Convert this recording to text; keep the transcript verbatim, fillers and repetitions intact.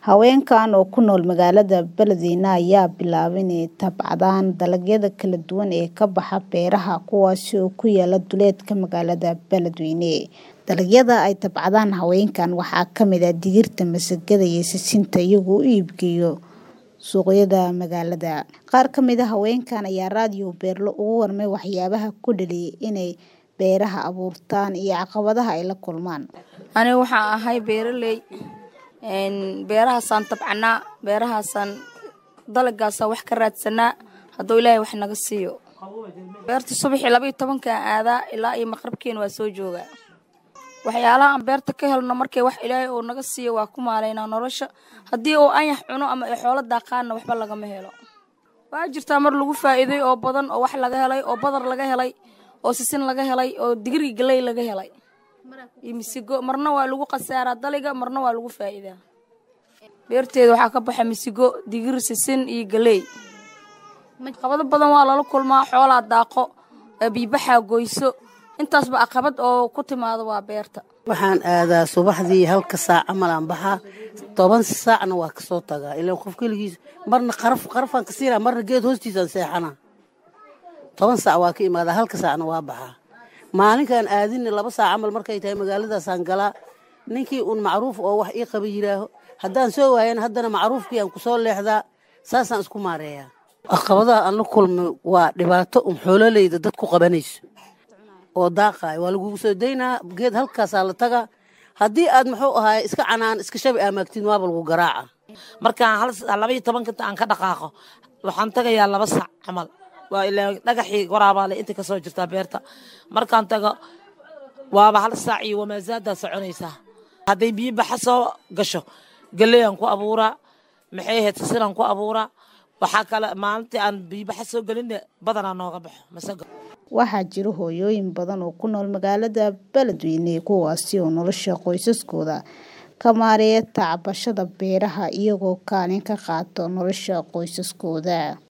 Haweenkan oo ku nool magaalada Beledweyne ayaa bilaabay inay tabcadaan dalagyada kala duwan ee ka baxa beeraha kuwaas oo ku yaala duleedka magaalada Beledweyne. Dalagyada ay tabcadaan haweenkan waxaa ka mid ah digirta, masagada iyo sisinta iyagoo u iibgeeyo suuqyada magaalada. Qaar ka mid ah haweenkan ayaa raadiyo Beerlo uga warmay waxyaabaha ku dhaliyay inay beeraha abuurtaan iyo caqabadaha ay la kulmaan. Aniga waxaan ahay beeraley een beerahaasan tabcana beerahaasan dalagaas wax ka raadsanaa haduu Ilaahay wax naga siiyo. Beerta subaxii laba iyo toban ka aada ilaa iyo maqribkeen waa soo jooga. Waxyaalaha aan beerta ka helno markay wax Ilaahay oo naga siiyo waa ku maaleynaa nolosha. Hadii oo ayax cuno ama ay xoolo daaqaana waxba laga ma helo. Waa jirtaa mar lagu faa'iiday oo badan oo wax laga helay oo badar laga helay oo sisin laga helay oo digir galey laga helay. Misigo marna waa lagu qasaaraa daliga marna waa lagu faa'iidaa. Beerteeda waxa ka baxa misigo, digir, sisin iyo galey. Caqabado badan waa la kulmaa xoolo daaqo, biibaxa goyso. Intaas ba caqabad oo ku timaado waa beerta. Waxaan aadaa subaxdii halka saac amal aan baxa toban saacna waa ka soo tagaa ilaa qof kaligiis marna qaraf qarafan ka siira marna geed hoostiisa seexana. toban saac waa ka imaada halka saacna waa baxa. maalinkan aadin laba saac amal markay tahay magaalada Sangala ninkii un macruuf oo wax ii qaba yiraaho hadaan soo waayeen haddana macruufkii aan ku soo leexdaa saasaan isku maareeyaa. Caqabadaha aan la kulmo waa dhibaato um xoololeyda dad ku qabanayso oo daaqay waa lagu soo deynaa geed halkaas la taga hadii aad muxuu ahaay iska canaan iska shabi amaagtiin waa lagu garaaca. Markaan hal laba iyo toban ka aan ka dhaqaaqo waxaan tagayaa laba saac amal waa ilaa dhagaxii waraabale inta ka soo jirta beerta markaan tago waaba hal saac iyo wamaazada soconaysa haday biyo baxa soo gasho galeeyaan ku abuura maxay ahayd sisinaan ku abuura waxa kale maalintii aan biyo baxa soo galin badanaa nooga baxo masago. Waxaa jira hooyooyin badan oo ku nool magaalada Beledweyne kuwaas oo nolosha qoysaskooda ka maareeya tacbashada beeraha iyagoo kaalin ka qaato nolosha qoysaskooda.